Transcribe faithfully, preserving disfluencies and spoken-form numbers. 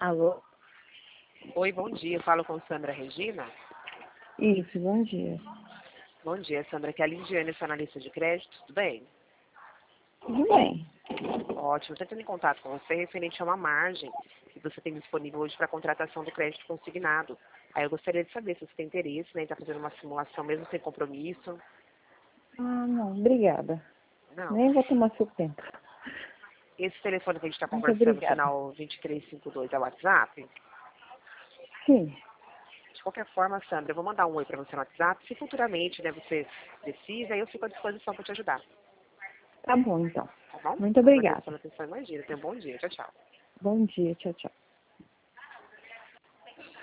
Alô? Oi, bom dia. Eu falo com Sandra Regina. Isso, bom dia. Bom dia, Sandra. Aqui é a Lidiane, sua analista de crédito. Tudo bem? Tudo bem. Ótimo. Estou entrando em contato com você referente a uma margem que você tem disponível hoje para a contratação do crédito consignado. Aí eu gostaria de saber se você tem interesse, né, em estar fazendo uma simulação mesmo sem compromisso. Ah, não, obrigada. Não. Nem vou tomar seu tempo. Esse telefone que a gente está Muito conversando, obrigada. final vinte e três cinquenta e dois, é o WhatsApp? Sim, De qualquer forma, Sandra, eu vou mandar um oi para você no WhatsApp. Se futuramente, né, você precisa, aí eu fico à disposição para te ajudar. tá bom então. Tá bom? Muito Agradeço obrigada. pela atenção. Imagina. Tenha um bom dia. Tchau, tchau. Bom dia, tchau, tchau.